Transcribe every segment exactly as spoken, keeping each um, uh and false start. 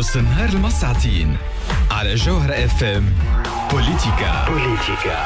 نص النهار المساعتين على جوهرة اف ام. بوليتيكا بوليتيكا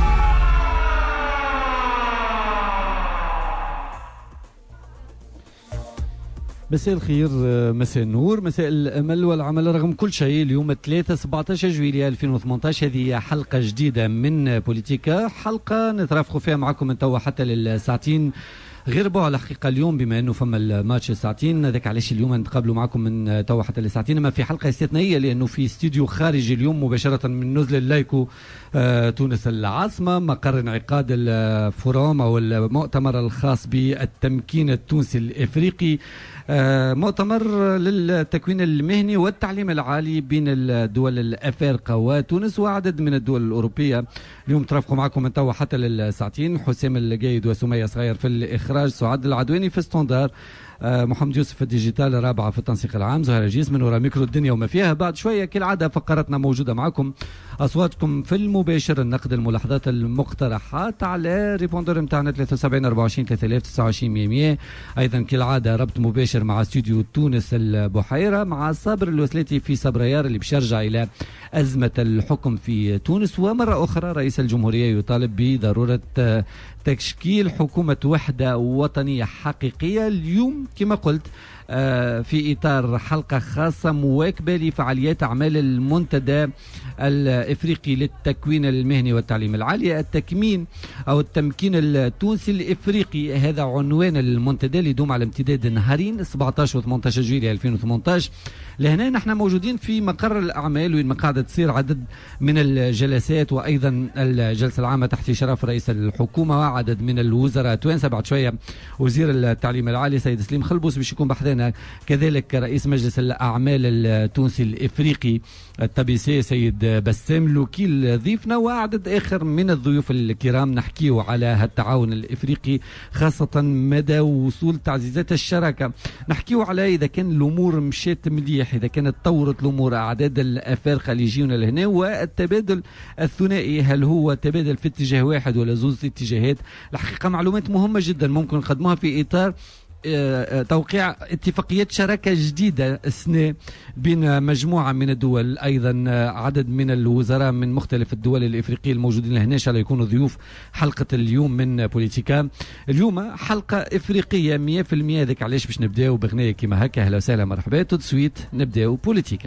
مساء الخير، مساء النور، مساء الامل والعمل رغم كل شيء. اليوم ثلاثة سبعطاش جويلية ألفين وثمانطاش، هذه حلقه جديده من بوليتيكا، حلقه نترافقوا فيها معكم من توا حتى للساعتين غير بوع الحقيقه. اليوم بما انه فما الماتش ساعتين، هذاك علاش اليوم نتقابلوا معكم من توا حتى لساعتين، اما في حلقه استثنائيه لانه في استديو خارجي اليوم مباشره من نزل اللايكو آه تونس العاصمه، مقر انعقاد الفورум او المؤتمر الخاص بالتمكين التونسي الافريقي، آه مؤتمر للتكوين المهني والتعليم العالي بين الدول الافارقه وتونس وعدد من الدول الاوروبيه. اليوم ترافقوا معكم من توا حتى للساعتين، حسام القايد وسميه صغير في الاخراج، سعاد العدواني في ستوندار، آه محمد يوسف في الديجيتال، رابعه في التنسيق العام، زهير جيس من وراء ميكرو الدنيا وما فيها. بعد شويه كالعاده فقراتنا موجوده معكم، اصواتكم في المباشر، النقد، الملاحظات، المقترحات على ريبوندر نتاعنا ثلاثة وسبعين أربعة وعشرين ثلاثة آلاف وتسعة وعشرين مية. ايضا كالعاده ربط مباشر مع استوديو تونس البحيره مع صابر الوسلاتي في صبريار اللي باش يرجع الى ازمه الحكم في تونس. ومره اخرى رئيس الجمهوريه يطالب بضروره تشكيل حكومه وحده وطنيه حقيقيه. اليوم كما قلت في إطار حلقة خاصة مواكبة لفعاليات أعمال المنتدى الإفريقي للتكوين المهني والتعليم العالي، التكمين أو التمكين التونسي الإفريقي، هذا عنوان المنتدى اللي يدوم على امتداد نهارين سبعطاش و ثمانطاش جويلية ألفين وثمانطاش. لهنا نحن موجودين في مقر الأعمال وين قاعدة تصير عدد من الجلسات، وأيضا الجلسة العامة تحت إشراف رئيس الحكومة وعدد من الوزراء توانسة. بعد شوية وزير التعليم العالي سيد سليم خلبوس باش يكون بحثنا، كذلك رئيس مجلس الأعمال التونسي الإفريقي التبيسي سيد بسام لوكيل ضيفنا، وعدد آخر من الضيوف الكرام. نحكيه على التعاون الإفريقي، خاصة مدى وصول تعزيزات الشراكة، نحكيه على إذا كان الأمور مشيت مليح، إذا كانت تطورت الأمور، أعداد الأفارقة اللي يجيونا لهنا، والتبادل الثنائي هل هو تبادل في اتجاه واحد ولا زوز اتجاهات. الحقيقة معلومات مهمة جدا ممكن نقدمها في إطار توقيع اتفاقيات شراكة جديدة السنة بين مجموعة من الدول، أيضا عدد من الوزراء من مختلف الدول الإفريقية الموجودين هنا إن شاء الله يكونوا ضيوف حلقة اليوم من بوليتيكا. اليوم حلقة إفريقية مية في المية، ذاك علاش باش نبداو بغنية كما هكا. أهلا وسهلا مرحبا، تو سويت نبداو بوليتيكا.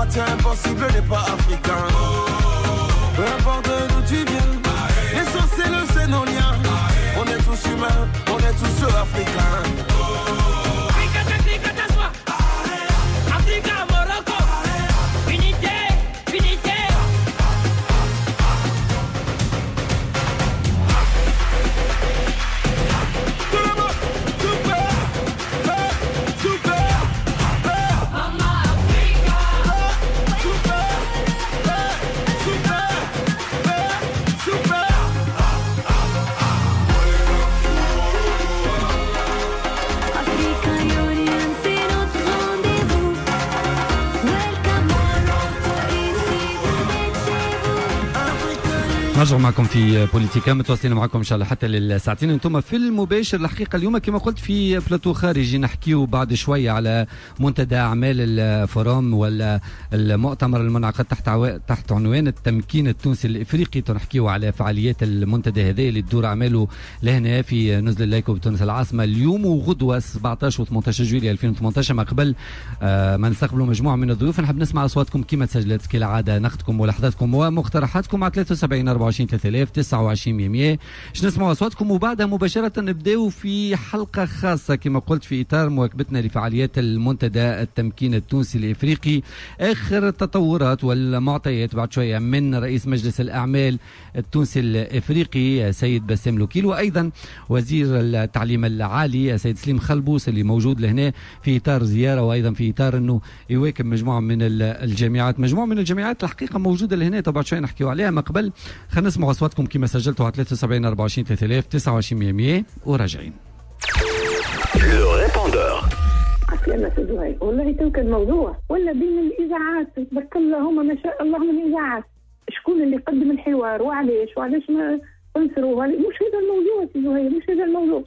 moitié impossible n'est pas africain. Peu importe d'où tu viens, l'essentiel c'est nos liens. On est tous humains, on est tous africains. نرجع معكم في بوليتيكا، متواصلين معكم ان شاء الله حتى للساعتين. انتم في المباشر الحقيقه اليوم كما قلت في بلاتو خارجي نحكيو بعد شويه على منتدى اعمال الفورم ولا المؤتمر المنعقد تحت عو... تحت عنوان التمكين التونسي الافريقي. تنحكيو على فعاليات المنتدى هذا اللي تدور اعماله لهنا في نزل اللايكو بتونس العاصمه اليوم وغدوه سبعطاش و ثمنطاش جويلية ألفين وثمنطاش. ما قبل آه ما نستقبلوا مجموعه من الضيوف نحب نسمع اصواتكم كما تسجلت كالعاده، نقدكم ملاحظاتكم ومقترحاتكم على ثلاثة وسبعين أربعة وعشرين ثلاثة آلاف تسعة وعشرين مية. باش نسمعوا اصواتكم وبعدها مباشره نبداو في حلقه خاصه كما قلت في اطار مواكبتنا لفعاليات المنتدى التمكين التونسي الافريقي، اخر التطورات والمعطيات بعد شويه من رئيس مجلس الاعمال التونسي الافريقي سيد بسام لوكيل، وايضا وزير التعليم العالي سيد سليم خلبوس اللي موجود لهنا في اطار زياره وايضا في اطار انه يواكب مجموعه من الجامعات. مجموعه من الجامعات الحقيقه موجوده لهنا طبعا شويه نحكيو عليها. ما قبل خلينا نسمعوا اصواتكم كما سجلتوا على ثلاثة وسبعين أربعة وعشرين ثلاثة آلاف تسعة وعشرين مية وراجعين. لو ريبوندور عسلامة سيدي هاي والله تو كان موضوع ولا بين الاذاعات تبارك الله هما ما شاء الله من الاذاعات شكون اللي قدم الحوار وعلاش وعلاش ما تنصروا. مش هذا الموضوع سيدي هاي، مش هذا الموضوع.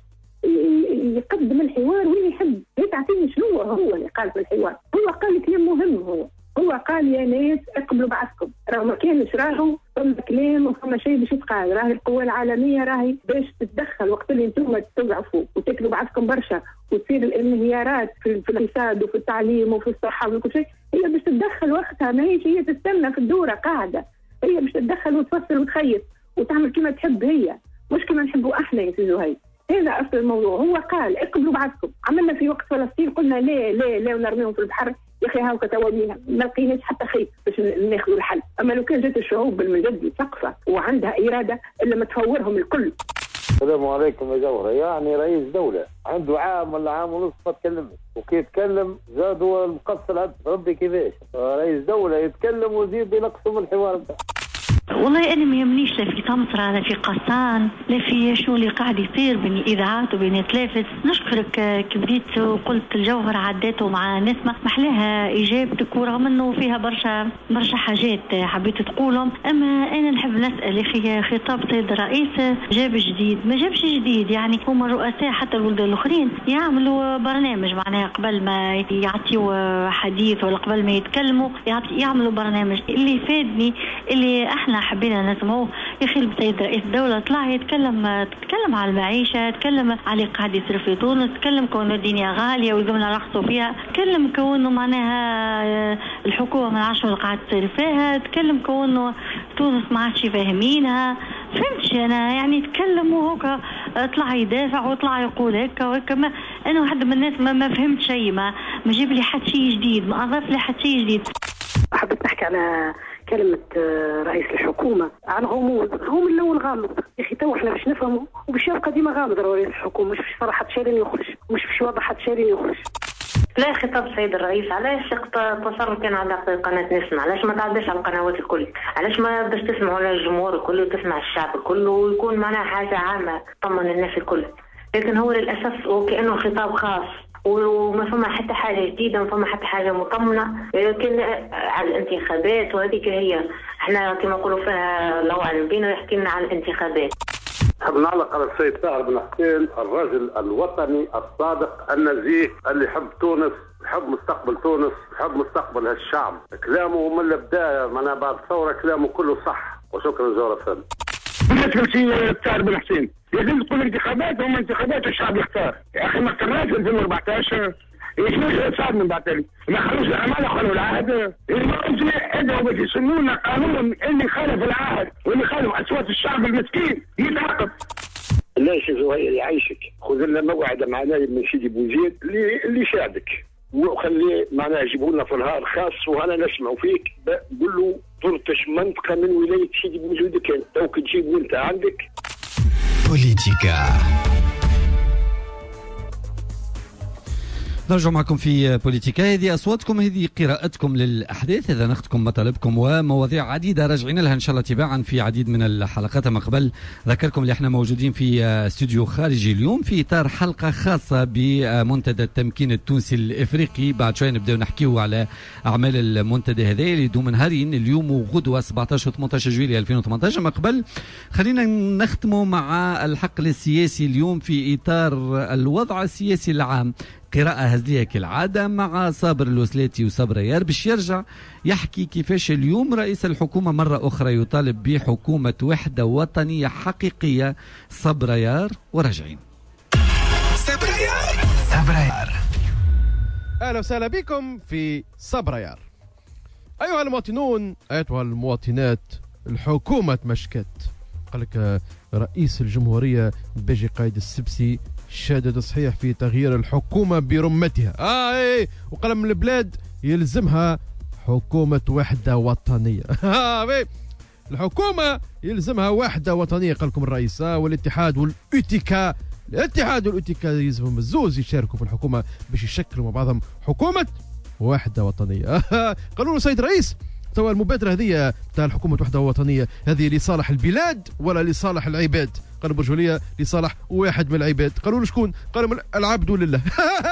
يقدم الحوار واللي يحب تعطيني شنو هو اللي قال في الحوار. هو قال كلام مهم، هو هو قال يا ناس اقبلوا بعضكم، راه ما كانش راهو ثم كلام وثم شيء باش يتقال. راهي القوى العالميه راهي باش تتدخل وقت اللي انتم تضعفوا وتاكلوا بعضكم برشا وتصير الانهيارات في, في الاقتصاد وفي التعليم وفي الصحه وفي كل شيء، هي باش تتدخل وقتها. ماهيش هي تستنى في الدوره قاعده، هي باش تتدخل وتفصل وتخيط وتعمل كما تحب هي، مش كما نحبوا احنا يا سيدي هاي. هذا اصل الموضوع. هو قال اقبلوا بعضكم. عملنا في وقت فلسطين قلنا لا لا لا ونرميهم في البحر يا اخي هاو كتوابينا، ما لقيناش حتى خيط باش ناخذوا الحل. اما لو كان جات الشعوب بالمجد ثقفه وعندها اراده الا ما تفورهم الكل. السلام عليكم يا جوهره. يعني رئيس دوله عنده عام ولا عام ونص ما تكلمش، وكي يتكلم زادوا المقصر ربي كيفاش. رئيس دوله يتكلم ويزيد ينقصوا من الحوار بتاعه. والله أنا ما يهمنيش لا في طمطرة لا في قسطان لا في شنو اللي قاعد يصير بين إذاعات وبين تلافز. نشكرك كي بديت وقلت الجوهر عداته مع نسمة محلاها إجابتك، ورغم أنه فيها برشا برشا حاجات حبيت تقولهم. أما أنا نحب نسأل يا أخي خطاب سيد الرئيس جاب جديد ما جابش جديد؟ يعني هما الرؤساء حتى البلدان الآخرين يعملوا برنامج معناها قبل ما يعطيوا حديث ولا قبل ما يتكلموا يعملوا برنامج. اللي يفادني اللي احنا حبينا نسمعوه يا اخي السيد رئيس الدوله طلع يتكلم تكلم على المعيشه، تكلم على اللي قاعد يصير في تونس، تكلم كونه الدنيا غاليه ويلزمنا نرخصوا فيها، تكلم كونه معناها الحكومه ما عادش قاعد تصير فيها، تكلم كونه تونس ما عادش فاهمينها. فهمتش انا يعني تكلم وهوكا طلع يدافع وطلع يقول هيك وهيك. انا واحد من الناس ما, ما فهمت شيء، ما ما جاب لي حتى شيء جديد، ما اضاف لي حتى شيء جديد. حبيت نحكي على كلمة رئيس الحكومة عن غموض. هم الأول غامض يا أخي، تو احنا باش نفهموا وباش يبقى ديما غامض رئيس الحكومة، مش باش صراحة شيرين يخرج، مش باش واضح حتى شيرين يخرج. لا خطاب السيد الرئيس علاش تصرف كان على قناة نسمع؟ علاش ما تعداش على القنوات الكل؟ علاش ما باش تسمعوا للجمهور الكل وتسمع الشعب الكل ويكون معناها حاجة عامة تطمن الناس الكل؟ لكن هو للأسف وكأنه خطاب خاص وما فما حتى حاجة جديدة، ما فما حتى حاجة مطمنة. لكن على الانتخابات وهذيك هي احنا كما نقولوا فيها لو على بينا يحكي لنا على الانتخابات. نحب نعلق على السيد سعد بن حسين، الرجل الوطني الصادق النزيه اللي يحب تونس، يحب مستقبل تونس، يحب مستقبل هالشعب. كلامه من البداية معناها بعد الثورة كلامه كله صح. وشكرا جزيلا فندم. بالنسبه لسي سعد بن حسين لازم تكون انتخابات، هم انتخابات والشعب يختار. يا اخي ما اخترناش ألفين وأربعطاش، يشوف صار من بعد ما خلوش العمالة خلوا العهد الموزي ادعوا باش يسنونا قانون اللي خالف العهد واللي خالف اصوات الشعب المسكين يتعاقب. ليش زهير يعيشك خذ لنا موعد معنا من سيدي بوزيد اللي اللي شادك وخليه معناها يجيبوا لنا في نهار خاص وانا نسمع فيك قول له طرطش منطقه من ولايه سيدي بوزيد كان توك تجيب وانت عندك بوليتيكا. نرجع معكم في بوليتيكا. هذه أصواتكم، هذه قراءتكم للأحداث، إذا نختكم مطالبكم ومواضيع عديدة راجعين لها إن شاء الله تباعا في عديد من الحلقات. من قبل ذكركم اللي احنا موجودين في استوديو خارجي اليوم في إطار حلقة خاصة بمنتدى التمكين التونسي الإفريقي. بعد شوية نبدأ نحكيه على أعمال المنتدى هذا اللي يدوم نهارين اليوم وغدوة سبعطاش و ثمانطاش جويلية ألفين وثمانطاش. من قبل خلينا نختموا مع الحقل السياسي اليوم في إطار الوضع السياسي العام. قراءة هزلية كالعادة مع صابر الوسلاتي وصابر يار باش يرجع يحكي كيفاش اليوم رئيس الحكومة مرة أخرى يطالب بحكومة وحدة وطنية حقيقية. صابر يار وراجعين. صابر يار صابر يار أهلا وسهلا بكم في صابر يار. أيها المواطنون أيها المواطنات، الحكومة تمشكت. قال لك رئيس الجمهورية بيجي قايد السبسي شدد صحيح في تغيير الحكومة برمتها. اه ايه وقال من البلاد يلزمها حكومة وحدة وطنية. اه الحكومة يلزمها وحدة وطنية قال لكم الرئيس. اه والاتحاد والاتيكا الاتحاد والاتيكا يلزمهم الزوز يشاركوا في الحكومة باش يشكلوا مع بعضهم حكومة وحدة وطنية. آه قالوا له سيد رئيس توا المبادرة هذه تاع الحكومة وحدة وطنية هذه لصالح البلاد ولا لصالح العباد؟ قالوا برجولية لصالح واحد من العباد. قالوا له شكون؟ قالوا العبد لله.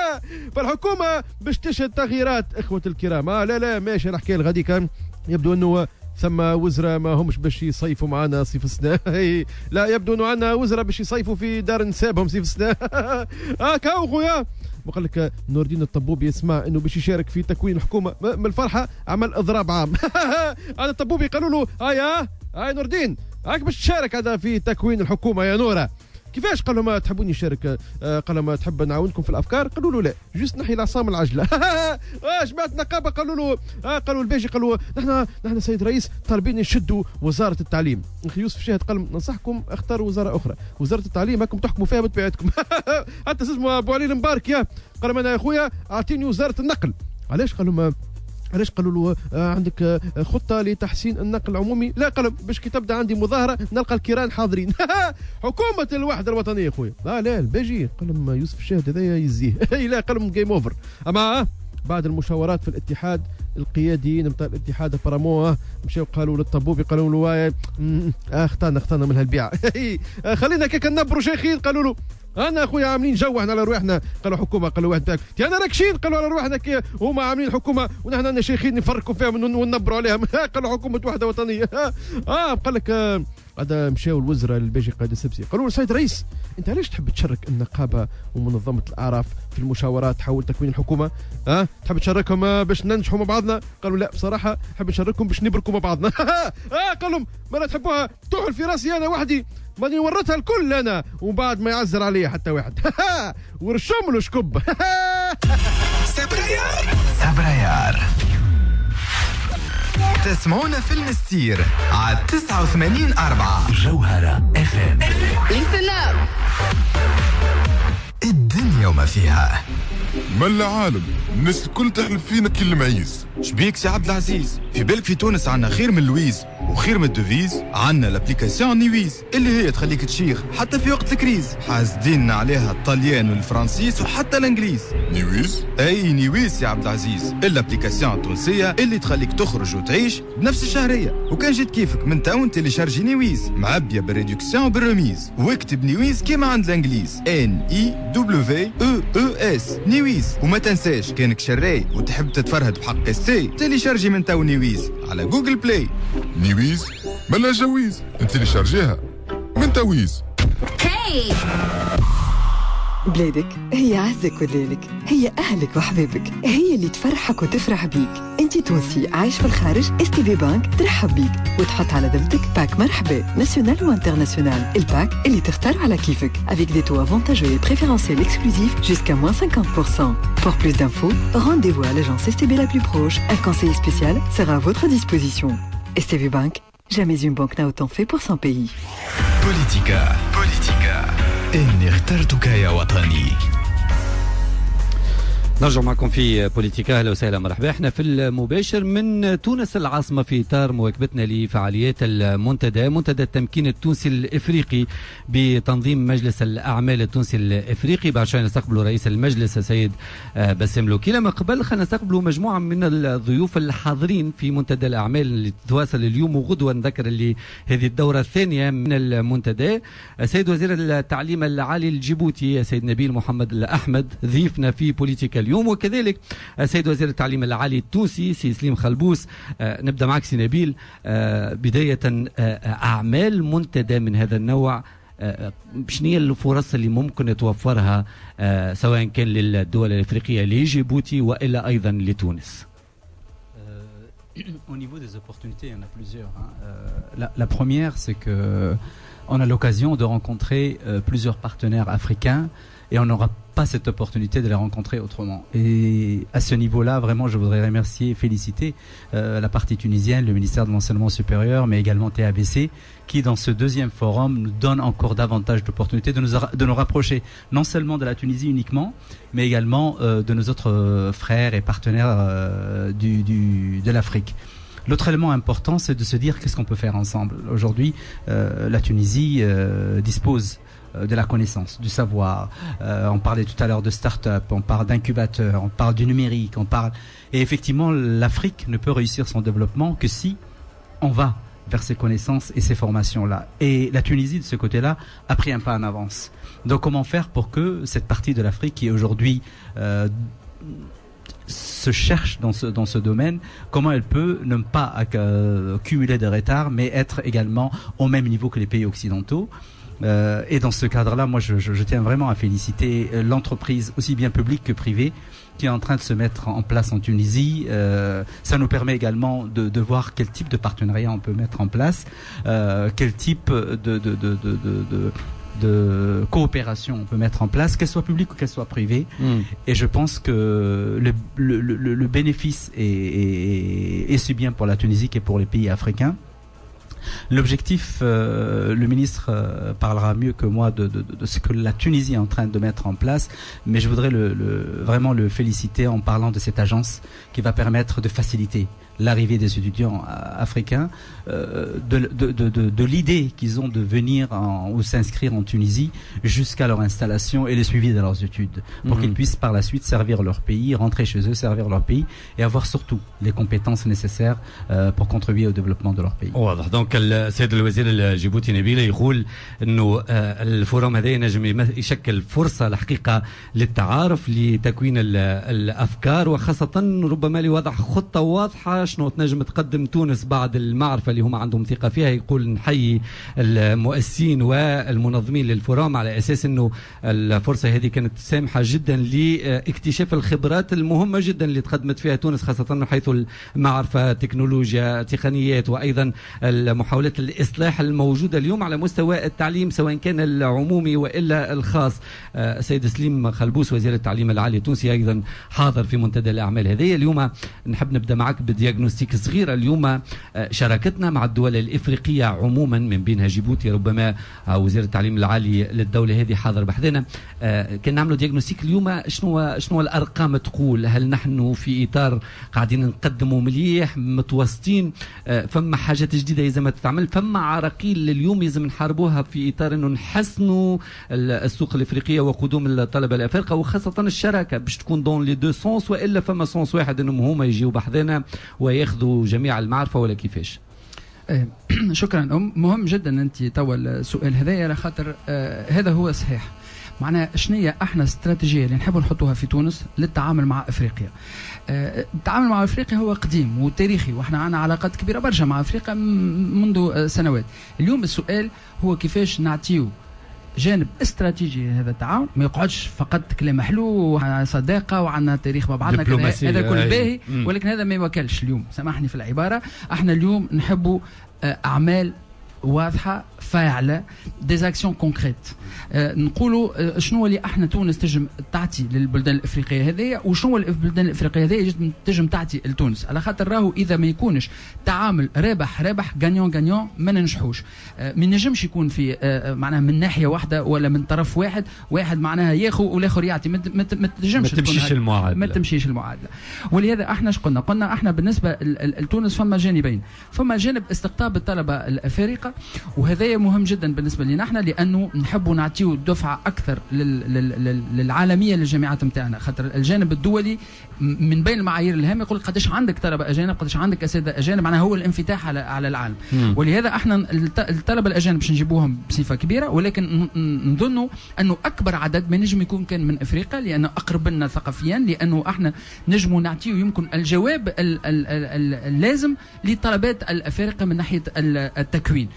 فالحكومة باش تشهد تغييرات اخوة الكرام. آه لا لا ماشي الحكاية الغادي كان يبدو انه ثم وزراء ما همش باش يصيفوا معنا صيف السنة. لا يبدو انه عندنا وزراء باش يصيفوا في دار نسابهم صيف السنة. اه كاو خويا. وقال لك نور الدين الطبوبي يسمع انه باش يشارك في تكوين الحكومة من الفرحة عمل اضراب عام. هذا الطبوبي قالوا له هيا هاي نور الدين هاك باش تشارك هذا في تكوين الحكومة يا نورة. كيفاش؟ قال له ما تحبوني نشارك؟ آه قال ما تحب نعاونكم في الافكار؟ قالوا له لا جست نحي العصام العجله. اه جماعه النقابه قالوا له آه قالوا الباجي قالوا نحن نحن سيد رئيس طالبين نشدوا وزاره التعليم. اخي يوسف شاهد قال ننصحكم اختاروا وزاره اخرى، وزاره التعليم هاكم تحكموا فيها بطبيعتكم. حتى اسمه ابو علي المبارك يا قال ما انا يا خويا اعطيني وزاره النقل. علاش؟ قالوا ما علاش؟ قالوا له آه عندك آه خطه لتحسين النقل العمومي؟ لا قالوا باش كي تبدا عندي مظاهره نلقى الكيران حاضرين. حكومه الوحده الوطنيه خويا. لا لا الباجي قال لهم يوسف الشاهد هذا يزيه. لا قال لهم جيم اوفر. اما بعد المشاورات في الاتحاد القياديين نتاع الاتحاد البرامو مشاو قالوا للطبوبي قالوا له اه اختارنا اختارنا من هالبيعه. خلينا كيك نبروا شيخين. قالوا له انا اخويا عاملين جو احنا على رواحنا. قالوا حكومه قالوا واحد تاعك انا راكشين. قالوا على رواحنا كي هما عاملين حكومه ونحن انا شيخين نفرقوا فيهم وننبروا عليهم. قالوا حكومه وحده وطنيه. اه قال لك هذا مشاو الوزراء الباجي قائد السبسي قالوا له سيد رئيس انت علاش تحب تشارك النقابه ومنظمه الاعراف في المشاورات حول تكوين الحكومه؟ ها أه؟ تحب تشاركهم باش ننجحوا مع بعضنا؟ قالوا لا بصراحه نحب نشارككم باش نبركوا مع بعضنا. اه قال لهم ما لا تحبوها تحل في راسي انا وحدي ماني ورثها الكل انا ومن بعد ما يعزر عليا حتى واحد. ورشم له شكب. سبريار سبريار تسمعونا في المستير على تسعة وثمانين أربعة جوهرة اف ام. السلام الدنيا وما فيها. ما العالم الناس الكل تحلف فينا كل معيز. شبيك سي عبد العزيز؟ في بالك في تونس عنا خير من لويز وخير من الدوفيز؟ عنا لابليكاسيون نيويز اللي هي تخليك تشيخ حتى في وقت الكريز. حاسدين عليها الطليان والفرنسيس وحتى الانجليز. نيويز؟ اي نيويز يا عبد العزيز، الابليكاسيون التونسيه اللي تخليك تخرج وتعيش بنفس الشهريه. وكان جيت كيفك من تاون تيليشارجي نيويز معبيه بالريدكسيون وبالرميز واكتب نيويز كيما عند الانجليز ان اي دبليو او او اس نيويز. وما تنساش كانك شراي وتحب تتفرهد بحق السي تيليشارجي من تاو نيويز على جوجل بلاي. نيويز بلا جويز انت اللي شارجيها من تاويز. هاي بلادك هي عزك ودلالك، هي أهلك وحبابك، هي اللي تفرحك وتفرح بيك. انت تونسي عايش في الخارج، اس تي بي بانك ترحب بيك وتحط على ذمتك باك مرحبا ناسيونال وانترناسيونال، الباك اللي تختار على كيفك avec des taux avantageux et préférentiels exclusifs jusqu'à moins cinquante pour cent. Pour plus d'infos, rendez-vous à l'agence S T B la plus proche. Un conseiller spécial sera à votre disposition. S T B Bank, jamais une banque n'a autant fait pour son pays. بوليتيكا بوليتيكا إني اخترتك يا وطني. نرجع معكم في بوليتيكا. اهلا وسهلا مرحبا. احنا في المباشر من تونس العاصمه في اطار مواكبتنا لفعاليات المنتدى، منتدى التمكين التونسي الافريقي بتنظيم مجلس الاعمال التونسي الافريقي. بعد شوي نستقبلوا رئيس المجلس السيد باسم لوكيلا. من قبل خلينا نستقبلوا مجموعه من الضيوف الحاضرين في منتدى الاعمال اللي تتواصل اليوم وغدوه. نذكر اللي هذه الدوره الثانيه من المنتدى. السيد وزير التعليم العالي الجيبوتي السيد نبيل محمد الاحمد ضيفنا في بوليتيكا اليوم، وكذلك السيد وزير التعليم العالي التونسي سي سليم خلبوس. آه نبدا معك سي نبيل. آه بدايه آه اعمال منتدى من هذا النوع، آه شنو هي الفرص اللي ممكن توفرها آه سواء كان للدول الافريقيه لجيبوتي والا ايضا لتونس؟ Au niveau des opportunités, il y en a plusieurs. Hein. Euh, la, la première, c'est que on a l'occasion de rencontrer euh, plusieurs partenaires africains et on n'aura pas cette opportunité de les rencontrer autrement. Et à ce niveau-là, vraiment, je voudrais remercier et féliciter euh, la partie tunisienne, le ministère de l'Enseignement supérieur, mais également T A B C, qui dans ce deuxième forum nous donne encore davantage d'opportunités de nous, de nous rapprocher, non seulement de la Tunisie uniquement, mais également euh, de nos autres euh, frères et partenaires euh, du, du, de l'Afrique. L'autre élément important, c'est de se dire qu'est-ce qu'on peut faire ensemble. Aujourd'hui, euh, la Tunisie euh, dispose de la connaissance, du savoir. Euh, on parlait tout à l'heure de start-up, on parle d'incubateurs, on parle du numérique, on parle... Et effectivement, l'Afrique ne peut réussir son développement que si on va vers ces connaissances et ces formations-là. Et la Tunisie, de ce côté-là, a pris un pas en avance. Donc comment faire pour que cette partie de l'Afrique qui aujourd'hui euh, se cherche dans ce, dans ce domaine, comment elle peut ne pas euh, cumuler de retard, mais être également au même niveau que les pays occidentaux. Euh, et dans ce cadre-là, moi, je, je, je tiens vraiment à féliciter l'entreprise, aussi bien publique que privée, qui est en train de se mettre en place en Tunisie. Euh, ça nous permet également de, de voir quel type de partenariat on peut mettre en place, euh, quel type de, de, de, de, de, de de coopération on peut mettre en place, qu'elle soit publique ou qu'elle soit privée. Mm. Et je pense que le, le, le, le bénéfice est, est, est si bien pour la Tunisie que pour les pays africains. L'objectif, euh, le ministre euh, parlera mieux que moi de, de, de ce que la Tunisie est en train de mettre en place, mais je voudrais le, le, vraiment le féliciter en parlant de cette agence qui va permettre de faciliter l'arrivée des étudiants africains, euh, de, de, de, de, de l'idée qu'ils ont de venir en, ou s'inscrire en Tunisie jusqu'à leur installation et le suivi de leurs études, pour mmh. qu'ils puissent par la suite servir leur pays, rentrer chez eux, servir leur pays et avoir surtout les compétences nécessaires euh, pour contribuer au développement de leur pays. واضح. دونك السيد الوزير الجيبوتي نبيل يقول انه الفورم هذا ينجم يشكل فرصه الحقيقه للتعارف، لتكوين الافكار، وخاصه ربما لوضع خطه واضحه شنو تنجم تقدم تونس بعد المعرفه اللي هم عندهم ثقه فيها. يقول نحيي المؤسسين والمنظمين للفورم على اساس انه الفرصه هذه كانت سامحه جدا لاكتشاف الخبرات المهمه جدا اللي تقدمت فيها تونس، خاصه من حيث المعرفه، تكنولوجيا، تقنيات، وايضا محاولات الاصلاح الموجوده اليوم على مستوى التعليم سواء كان العمومي والا الخاص. السيد سليم خلبوس وزير التعليم العالي التونسي ايضا حاضر في منتدى الاعمال هذه. اليوم نحب نبدا معك بدياغنوستيك صغيره. اليوم شراكتنا مع الدول الافريقيه عموما من بينها جيبوتي، ربما وزير التعليم العالي للدوله هذه حاضر بحذنا. كان نعملوا دياغنوستيك اليوم شنو شنو الارقام تقول؟ هل نحن في اطار قاعدين نقدموا مليح متوسطين؟ فما حاجات جديده لازم تتعمل، فما عراقيل اليوم لازم نحاربوها في اطار انه نحسنوا السوق الافريقيه وقدوم الطلبه الافارقه، وخاصه الشراكه باش تكون دون لي دو سونس، والا فما سونس واحد انهم هما يجيوا بحذنا وياخذوا جميع المعرفه، ولا كيفاش؟ شكرا. مهم جدا انت توا السؤال هذايا على خاطر آه هذا هو صحيح. معناها شنية احنا استراتيجيه اللي نحبوا نحطوها في تونس للتعامل مع افريقيا. آه التعامل مع افريقيا هو قديم وتاريخي، واحنا عندنا علاقات كبيره برشا مع افريقيا منذ آه سنوات. اليوم السؤال هو كيفاش نعطيو جانب استراتيجي هذا التعاون، ما يقعدش فقط كلام حلو صداقه وعندنا تاريخ مع بعضنا هذا كل باهي، ولكن هذا ما يوكلش اليوم. سامحني في العباره، احنا اليوم نحبوا اعمال واضحه فاعله، ديزاكسيون كونكريت. أه نقولوا أه شنو اللي احنا تونس تجم تعطي للبلدان الافريقيه هذيا، وشنو البلدان الافريقيه هذيا تجم تعطي لتونس، على خاطر راهو اذا ما يكونش تعامل رابح رابح غانيون غانيون ما ننجحوش. أه ما نجمش يكون في أه معناها من ناحيه واحده ولا من طرف واحد، واحد معناها ياخذ والاخر يعطي، ما تنجمش ما تمشيش المعادله، ما تمشيش المعادله. ولهذا احنا اش قلنا؟ قلنا احنا بالنسبه لتونس فما جانبين، فما جانب استقطاب الطلبه الافارقه، وهذا مهم جدا بالنسبه لنا احنا، لانه نحبوا نعطيو دفعه اكثر للعالميه للجامعات نتاعنا، خاطر الجانب الدولي من بين المعايير الهامه يقول قداش عندك طلبه اجانب، قداش عندك اساتذه اجانب، معناها هو الانفتاح على على العالم. مم. ولهذا احنا الطلبه الاجانب باش نجيبوهم بصفه كبيره، ولكن نظنوا انه اكبر عدد ما نجم يكون كان من افريقيا، لانه اقرب لنا ثقافيا، لانه احنا نجموا نعطيو يمكن الجواب اللازم للطلبات الافارقه من ناحيه التكوين.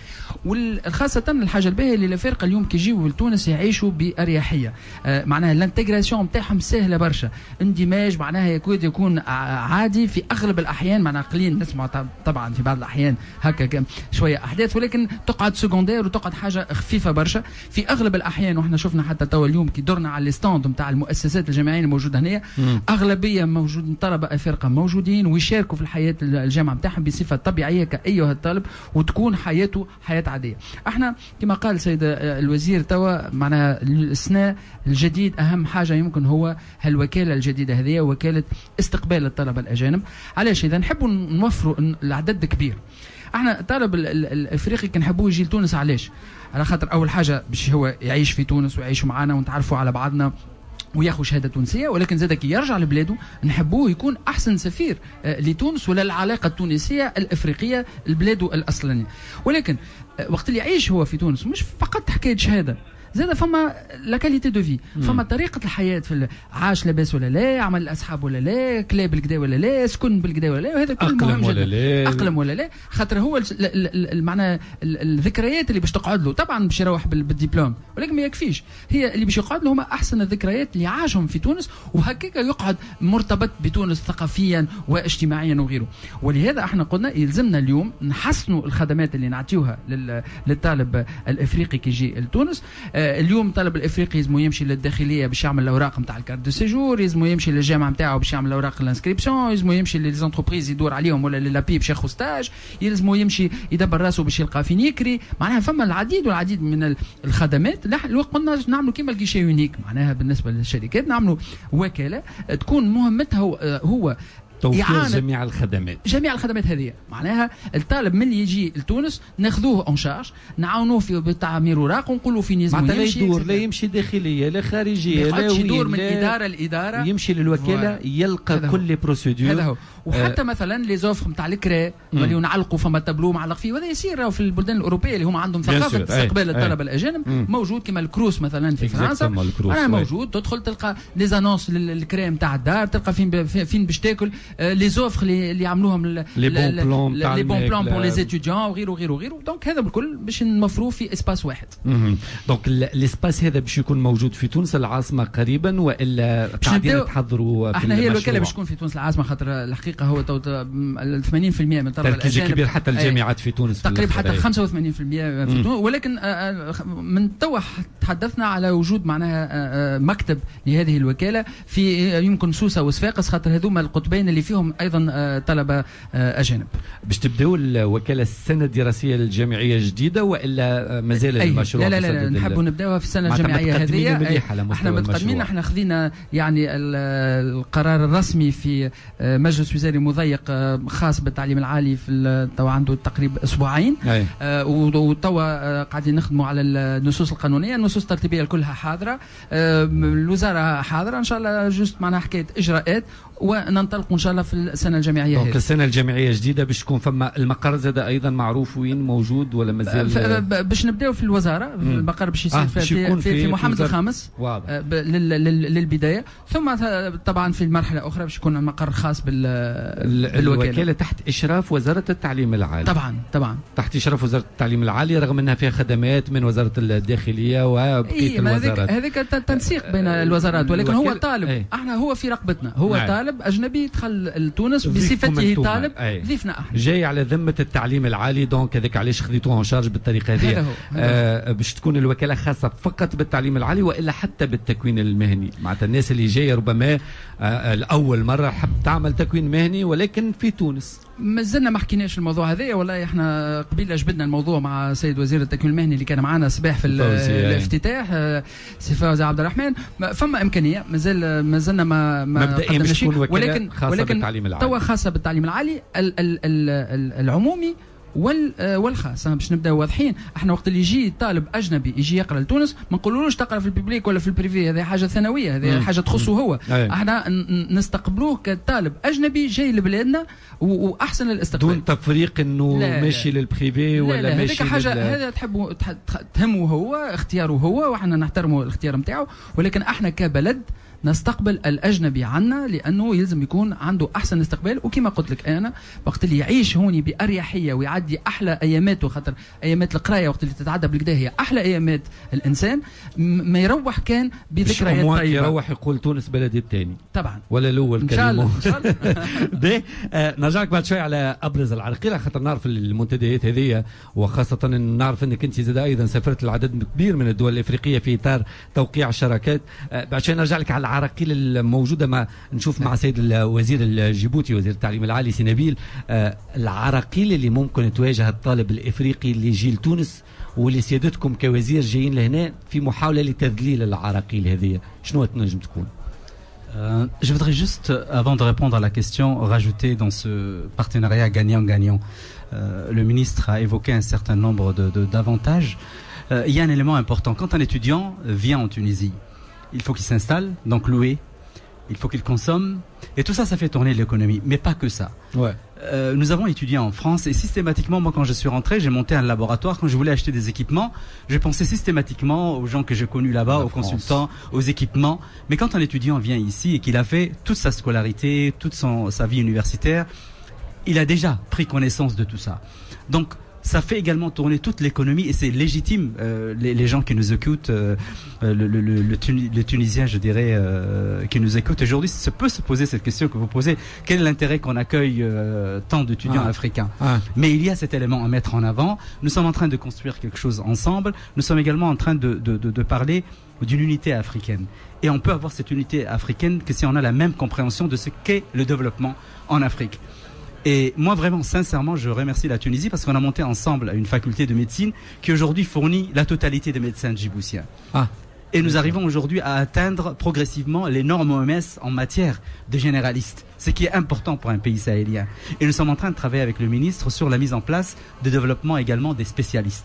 وخاصة الحاجة الباهية اللي الافارقه اليوم كي يجيو لتونس يعيشوا بأريحية، آه معناها الانتجراسيون نتاعهم سهلة برشا، اندماج معناها يكاد يكون عادي في أغلب الأحيان، معناها قليل نسمع طبعا في بعض الأحيان هكا شوية أحداث، ولكن تقعد سكوندير وتقعد حاجة خفيفة برشا في أغلب الأحيان. وإحنا شفنا حتى توا اليوم كي درنا على الستاند نتاع المؤسسات الجامعية الموجودة هنا، أغلبية موجودين طلبة أفارقة موجودين ويشاركوا في الحياة الجامعة نتاعهم بصفة طبيعية كأيها الطالب، وتكون حياته حياة عادية. احنا كما قال سيد الوزير توا معناها السنة الجديد اهم حاجة يمكن هو هالوكالة الجديدة هذه، وكالة استقبال الطلبة الاجانب. علاش؟ اذا نحبوا نوفروا العدد كبير، احنا الطالب الافريقي كنحبوه يجي لتونس. علاش؟ على خاطر اول حاجة باش هو يعيش في تونس ويعيش معنا ونتعرفوا على بعضنا وياخذ شهاده تونسيه، ولكن زاد كي يرجع لبلاده نحبوه يكون احسن سفير لتونس ولا العلاقه التونسيه الافريقيه لبلاده الاصلانيه. ولكن وقت اللي يعيش هو في تونس مش فقط حكايه شهاده، زاد فما لا كاليتي دو في، فما طريقه الحياه، في عاش لاباس ولا لا، عمل اصحاب ولا لا، كلا بالكدا ولا لا، سكن بالكدا ولا لا، وهذا كله مهم ولا جدا. لا. اقلم ولا لا، خاطر هو المعنى الذكريات اللي باش تقعد له طبعا باش يروح بالدبلوم، ولكن ما يكفيش، هي اللي باش يقعد له هما احسن الذكريات اللي عاشهم في تونس، وهكاك يقعد مرتبط بتونس ثقافيا واجتماعيا وغيره. ولهذا احنا قلنا يلزمنا اليوم نحسنوا الخدمات اللي نعطيوها للطالب الافريقي كي يجي لتونس. اليوم الطالب الافريقي يلزمو يمشي للداخليه باش يعمل الاوراق نتاع الكارت دو سيجور، يلزمو يمشي للجامعه نتاعو باش يعمل اوراق الانسكريبسيون، يلزمو يمشي للزونتربريز يدور عليهم ولا للابي باش ياخذ ستاج، يلزمو يمشي يدبر راسه باش يلقى فين يكري. معناها فما العديد والعديد من الخدمات. الوقت قلنا نعملوا كيما الكيشي يونيك، معناها بالنسبه للشركات نعملوا وكاله تكون مهمتها هو توفير جميع الخدمات جميع الخدمات هذه. معناها الطالب من يجي لتونس ناخذوه اون شارج، نعاونوه في بتعمير اوراق، ونقولوا فين يلزم يمشي، يدور لا يمشي داخليه لا خارجيه، لا يدور من اداره لاداره، يمشي للوكاله يلقى كل لي بروسيدور. هذا هو. وحتى آه مثلا لي زوفر نتاع الكرا اللي نعلقوا فما تابلو معلق فيه، وهذا يصير في البلدان الاوروبيه اللي هم عندهم ثقافه استقبال الطلبه الاجانب. مم. موجود كما الكروس مثلا في فرنسا، انا موجود تدخل تلقى لي زانونس للكرا نتاع الدار، تلقى فين فين باش تاكل، آه لي زوفر اللي يعملوهم لي بون بلون تاع لي بون بلون بور لي ستوديون وغيره وغيره وغيره. دونك هذا بالكل باش نوفروه في اسباس واحد. دونك الاسباس هذا باش يكون موجود في تونس العاصمه قريبا، والا قاعدين تحضروا؟ احنا هي الوكاله باش تكون في تونس العاصمه، خاطر الحقيقه هو ثمانين بالمئة من الطلبه الاجانب كبير حتى الجامعات في تونس تقريبا حتى خمسة وثمانين بالمئة في تونس. ولكن من توا تحدثنا على وجود معناها مكتب لهذه الوكاله في يمكن سوسه وصفاقس، خاطر هذوما القطبين اللي فيهم ايضا طلبه اجانب. باش تبداو الوكاله السنه الدراسيه الجامعيه الجديده والا مازال المشروع؟ لا لا لا, لا نحبوا نبداوها في السنه الجامعيه هذه. احنا متقدمين، احنا خذينا يعني القرار الرسمي في مجلس وزاري مضيق خاص بالتعليم العالي في توا عنده تقريبا اسبوعين، آه وتوا آه قاعدين نخدموا على النصوص القانونيه، النصوص الترتيبيه كلها حاضره، آه الوزاره حاضره ان شاء الله، جوست معناها حكايه اجراءات وننطلق ان شاء الله في السنه الجامعيه دونك هذه. السنه الجامعيه جديده باش تكون فما المقر زاد ايضا معروف وين موجود ولا مازال؟ باش نبداو في الوزاره. مم. المقر باش يصير آه في, في, في, في محمد في الخامس. واضح. للبدايه، ثم طبعا في المرحله الاخرى باش يكون مقر خاص بال بالوكاله. الوكاله تحت اشراف وزاره التعليم العالي. طبعا طبعا تحت اشراف وزاره التعليم العالي، رغم انها فيها خدمات من وزاره الداخليه وبقيه إيه الوزارات. هذاك تنسيق بين الوزارات، ولكن هو طالب. ايه. احنا هو في رقبتنا، هو نعم. طالب اجنبي دخل لتونس بصفته طالب، ايه. ضيفنا احنا جاي على ذمه التعليم العالي. دونك هذاك علاش خذيتوه ان شارج بالطريقه هذه. هذا هو. آه باش تكون الوكاله خاصه فقط بالتعليم العالي والا حتى بالتكوين المهني. معناتها الناس اللي جايه ربما آه الاول مره حب تعمل تكوين مهني ولكن في تونس. مازلنا ما حكيناش الموضوع هذا، والله احنا قبيله جبدنا الموضوع مع سيد وزير التكوين المهني اللي كان معنا صباح في الافتتاح سي فوزي عبد الرحمن. فما امكانيه مازال مازلنا ما ما قدمنا شيء، ولكن ولكن توا خاصه بالتعليم العالي ال ال ال العمومي والخاص. باش نبداو واضحين. احنا وقت اللي يجي طالب اجنبي يجي يقرا لتونس ما نقولولوش تقرا في الببليك ولا في البريفي، هذه حاجه ثانويه، هذه حاجه تخصه هو. أي. احنا نستقبلوه كطالب اجنبي جاي لبلادنا واحسن الاستقبال دون تفريق انه ماشي للبريفي ولا لا لا ماشي. هذيك حاجه هذا تحبوا تهمه هو، اختياره هو، واحنا نحترموا الاختيار نتاعو، ولكن احنا كبلد نستقبل الاجنبي عنا لانه يلزم يكون عنده احسن استقبال. وكما قلت لك انا وقت اللي يعيش هوني باريحيه ويعدي احلى اياماته، خاطر ايامات القرايه وقت اللي تتعدى بالكدا هي احلى ايامات الانسان، ما يروح كان بذكريات طيبه. يروح يقول تونس بلدي الثاني طبعا ولا الاول ان شاء الله ان شاء الله. ده آه نرجعك بعد شوي على ابرز العراقيل، خاطر نعرف المنتديات هذه، وخاصه نعرف انك انت زاد ايضا سافرت لعدد كبير من الدول الافريقيه في اطار توقيع الشراكات. آه بعد شوي نرجع لك على العراقيل الموجوده. ما نشوف مع سيد الوزير الجيبوتي وزير التعليم العالي سي نبيل آه العراقيل اللي ممكن تواجه الطالب الافريقي اللي يجي لتونس واللي سيادتكم كوزير جايين لهنا في محاوله لتذليل العراقيل هذه، شنو تنجم تكون؟ Euh, je voudrais juste, avant de répondre à la question, rajouter dans ce partenariat gagnant-gagnant. Euh, le ministre a évoqué un certain nombre de, de, d'avantages. Euh, il y a un élément important. Quand un étudiant vient en Tunisie, il faut qu'il s'installe, donc louer, il faut qu'il consomme, et tout ça, ça fait tourner l'économie, mais pas que ça. Ouais. Euh, nous avons étudié en France et systématiquement, moi quand je suis rentré, j'ai monté un laboratoire. Quand je voulais acheter des équipements, je pensais systématiquement aux gens que j'ai connus là-bas, aux France. consultants, aux équipements. Mais quand un étudiant vient ici et qu'il a fait toute sa scolarité, toute son, sa vie universitaire, il a déjà pris connaissance de tout ça. Donc, ça fait également tourner toute l'économie et c'est légitime. Euh, les, les gens qui nous écoutent, euh, le, le, le, le, Tuni, le Tunisien, je dirais, euh, qui nous écoute aujourd'hui, se peut se poser cette question que vous posez. Quel est l'intérêt qu'on accueille euh, tant d'étudiants ah. africains ah. Mais il y a cet élément à mettre en avant. Nous sommes en train de construire quelque chose ensemble. Nous sommes également en train de, de, de, de parler d'une unité africaine. Et on peut avoir cette unité africaine que si on a la même compréhension de ce qu'est le développement en Afrique. Et moi vraiment sincèrement je remercie la Tunisie parce qu'on a monté ensemble une faculté de médecine qui aujourd'hui fournit la totalité des médecins djiboutiens. Ah. Et nous arrivons aujourd'hui à atteindre progressivement les normes O M S en matière de généralistes, ce qui est important pour un pays sahélien. Et nous sommes en train de travailler avec le ministre sur la mise en place de développement également des spécialistes.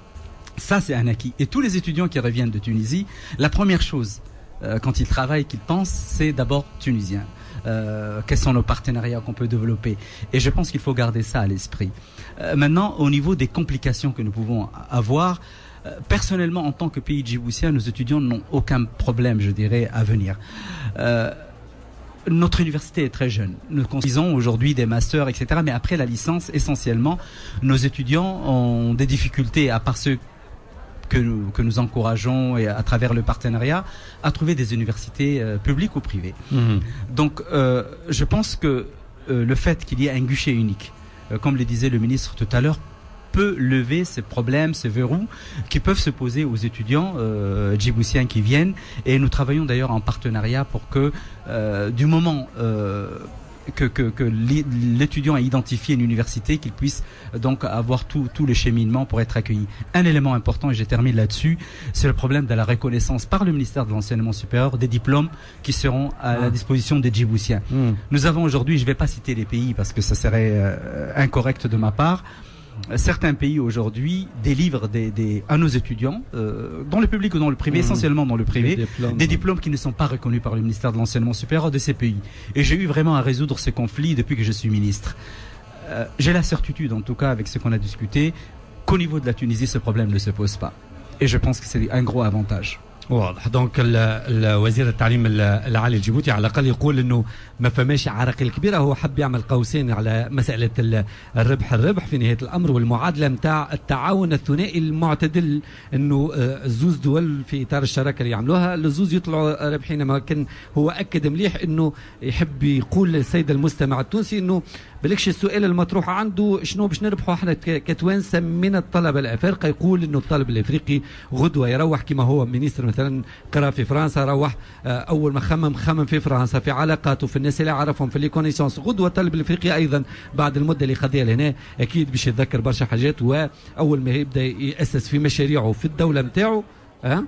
Ça c'est un acquis. Et tous les étudiants qui reviennent de Tunisie, la première chose euh, quand ils travaillent, qu'ils pensent, c'est d'abord tunisien. Euh, quels sont nos partenariats qu'on peut développer. Et je pense qu'il faut garder ça à l'esprit. Euh, maintenant, au niveau des complications que nous pouvons avoir, euh, personnellement, en tant que pays djiboutien, nos étudiants n'ont aucun problème, je dirais, à venir. Euh, notre université est très jeune. Nous construisons aujourd'hui des masters, et cetera. Mais après la licence, essentiellement, nos étudiants ont des difficultés, à part ceux que nous, que nous encourageons et à travers le partenariat à trouver des universités euh, publiques ou privées. Mmh. Donc euh, je pense que euh, le fait qu'il y ait un guichet unique, euh, comme le disait le ministre tout à l'heure, peut lever ces problèmes, ces verrous qui peuvent se poser aux étudiants euh, djiboutiens qui viennent. Et nous travaillons d'ailleurs en partenariat pour que euh, du moment euh, que, que, que l'étudiant a identifié une université, qu'il puisse donc avoir tout, tout le cheminement pour être accueilli. Un élément important, et je termine là-dessus, c'est le problème de la reconnaissance par le ministère de l'Enseignement supérieur des diplômes qui seront à ah. la disposition des Djiboutiens. Mm. Nous avons aujourd'hui, je ne vais pas citer les pays parce que ça serait euh, incorrect de ma part, certains pays aujourd'hui délivrent des, des, à nos étudiants, euh, dans le public ou dans le privé, mmh. essentiellement dans le privé, des diplômes, des diplômes qui ne sont pas reconnus par le ministère de l'Enseignement supérieur de ces pays. Et j'ai eu vraiment à résoudre ce conflit depuis que je suis ministre. Euh, j'ai la certitude, en tout cas, avec ce qu'on a discuté, qu'au niveau de la Tunisie, ce problème ne se pose pas. Et je pense que c'est un gros avantage. واضح. دونك وزير التعليم العالي الجيبوتي على الاقل يقول انه ما فماش عراقيل كبيره، هو حب يعمل قوسين على مساله الربح الربح في نهايه الامر، والمعادله نتاع التعاون الثنائي المعتدل، انه زوز دول في اطار الشراكه اللي يعملوها الزوز يطلعوا رابحين. ما كان هو اكد مليح انه يحب يقول للسيد المستمع التونسي انه بلكش السؤال المطروح عنده شنو باش نربحوا احنا كتوانسه من الطلبه الافارقه. يقول انه الطالب الافريقي غدوه يروح كما هو مينيستر مثلا قرا في فرنسا، روح اول ما خمم خمم في فرنسا في علاقاته في الناس اللي عرفهم في لي كونيسونس. غدوه الطالب الافريقي ايضا بعد المده اللي قضيها لهنا اكيد باش يتذكر برشا حاجات، واول ما يبدا ياسس في مشاريعه في الدوله نتاعو ها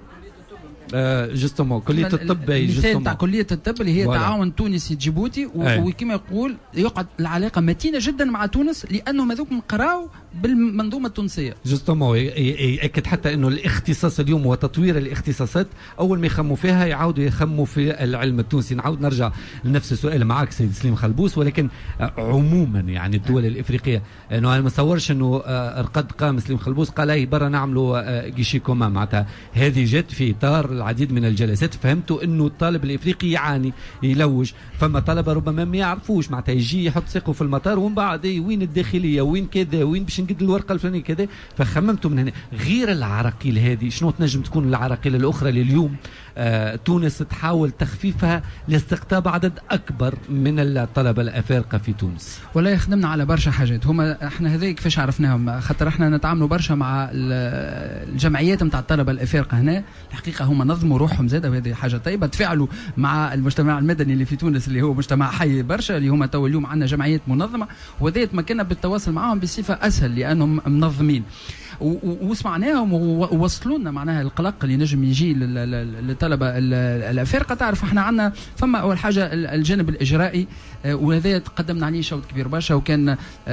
جوستومون كليه الطب. مثال تاع كليه الطب اللي هي تعاون تونسي جيبوتي، وكما يقول يقعد العلاقه متينه جدا مع تونس لانهم هذوك قراو بالمنظومه التونسيه. جوستومون ياكد حتى انه الاختصاص اليوم وتطوير الاختصاصات اول ما يخموا فيها يعاودوا يخموا في العلم التونسي. نعاود نرجع لنفس السؤال معك سيد سليم خلبوس، ولكن عموما يعني الدول الافريقيه، انه انا ما نتصورش انه قد قام سليم خلبوس قال اي برا نعملوا جيشي كومان، معناتها هذه جت في اطار العديد من الجلسات. فهمتوا انه الطالب الافريقي يعاني يلوج، فما طلبه ربما ما يعرفوش معناتها يجي يحط ساقه في المطار ومن بعد وين الداخليه وين كذا وين باش نقد الورقه الفلانيه كذا. فخممتوا من هنا غير العراقيل هذه شنو تنجم تكون العراقيل الاخرى اللي اليوم آه تونس تحاول تخفيفها لاستقطاب عدد اكبر من الطلبه الافارقه في تونس؟ ولا يخدمنا على برشا حاجات. هما احنا هذيك كيفاش عرفناهم؟ خاطر احنا نتعاملوا برشا مع الجمعيات نتاع الطلبه الافارقه هنا. الحقيقه هما نظموا روحهم زاده، وهذه حاجه طيبه. تفاعلوا مع المجتمع المدني اللي في تونس اللي هو مجتمع حي برشا، اللي هما تو اليوم عندنا جمعيات منظمه، وذات مكنا بالتواصل معهم بصفه اسهل لانهم منظمين. وسمعناهم ووصلوا لنا معناها القلق اللي نجم يجي للطلبه الافارقه. تعرف احنا عندنا فما اول حاجه الجانب الاجرائي، وهذا تقدمنا عليه شوط كبير برشا، وكان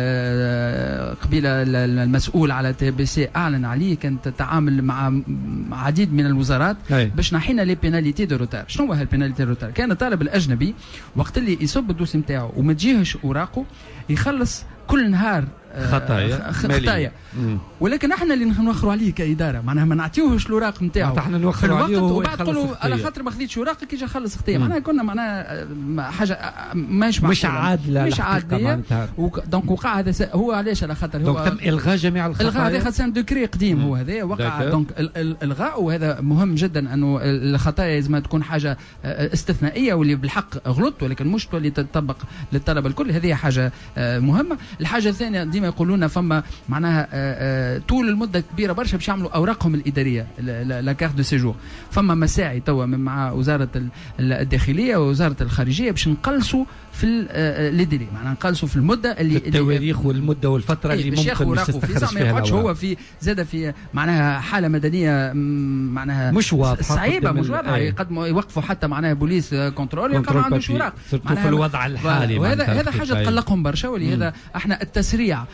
قبيله المسؤول على تي بي سي اعلن عليه. كانت تتعامل مع عديد من الوزارات باش نحينا لي بيناليتي دو روتار. شنو هو البيناليتي دو روتار؟ كان الطالب الاجنبي وقت اللي يصب الدوسي نتاعو وما تجيهش اوراقه يخلص كل نهار خطايا خطايا، ولكن احنا اللي نوخروا عليه كاداره، معناها ما نعطيوهش الاوراق نتاعو احنا نوخروا عليه وبعد نقول له على خاطر ما خذيتش اوراقك يجي يخلص خطيه. معناها كنا معناها حاجه مش مش عادله مش عادله. دونك وقع هذا هو علاش على خاطر هو تم الغاء جميع الخطايا. الغاء هذا خاطر دوكري قديم هو هذا وقع. دونك الغاء، وهذا مهم جدا انه الخطايا لازم تكون حاجه استثنائيه واللي بالحق غلط، ولكن مش تولي تطبق للطلبه الكل. هذه حاجه مهمه. الحاجه الثانيه ديما يقولون فما معناها آآ آآ طول المده كبيره برشا باش يعملوا اوراقهم الاداريه لا كارت دو سيجور. فما مساعي توا مع وزاره الداخليه ووزاره الخارجيه باش نقلصوا في لي ديلي، معناها نقلصوا في المده اللي التواريخ والمده والفتره اللي ممكن باش تستخرج فيها. ما يقعدش هو في زاد في معناها حاله مدنيه معناها مش واضحه صعيبه مش واضحه، يقدموا يوقفوا حتى معناها بوليس كنترول يلقى ما عندوش اوراق في الوضع الحالي. وهذا هذا حاجه تقلقهم برشا، ولهذا احنا التسريع